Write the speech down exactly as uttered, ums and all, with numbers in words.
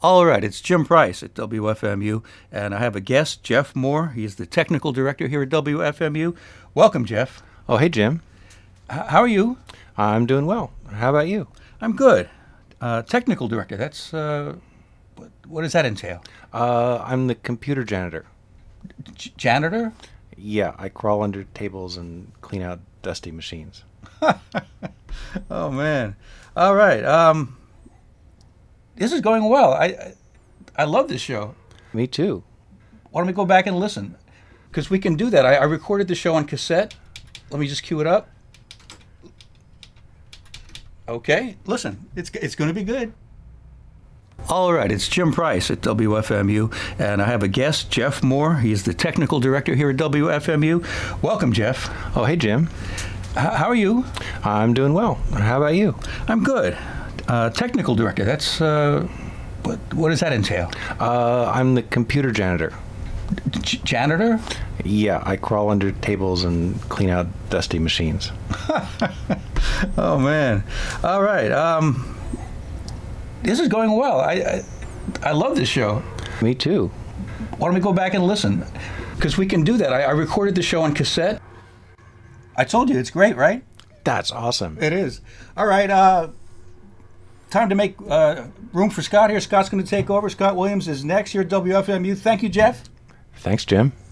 All right, it's Jim Price at W F M U, and I have a guest, Jeff Moore. He's the technical director here at W F M U. Welcome, Jeff. Oh, hey, Jim. H- how are you? I'm doing well. How about you? I'm good. Uh, technical director, that's, uh, what, what does that entail? Uh, I'm the computer janitor. J- janitor? Yeah, I crawl under tables and clean out dusty machines. Oh, man. All right. Um, this is going well. I, I I love this show. Me too. Why don't we go back and listen? Because we can do that. I, I recorded the show on cassette. Let me just cue it up. Okay, listen, it's it's going to be good. All right, it's Jim Price at W F M U, and I have a guest, Jeff Moore. He's the technical director here at W F M U. Welcome, Jeff. Oh, hey, Jim. H- how are you? I'm doing well. How about you? I'm good. Uh, technical director, that's, uh, what, what does that entail? Uh, I'm the computer janitor. J- janitor? Yeah, I crawl under tables and clean out dusty machines. Oh, man. All right. Um, this is going well. I, I I love this show. Me too. Why don't we go back and listen? Because we can do that. I, I recorded the show on cassette. I told you, it's great, right? That's awesome. It is. All right. Uh, time to make uh, room for Scott here. Scott's going to take over. Scott Williams is next here at W F M U. Thank you, Jeff. Thanks, Jim.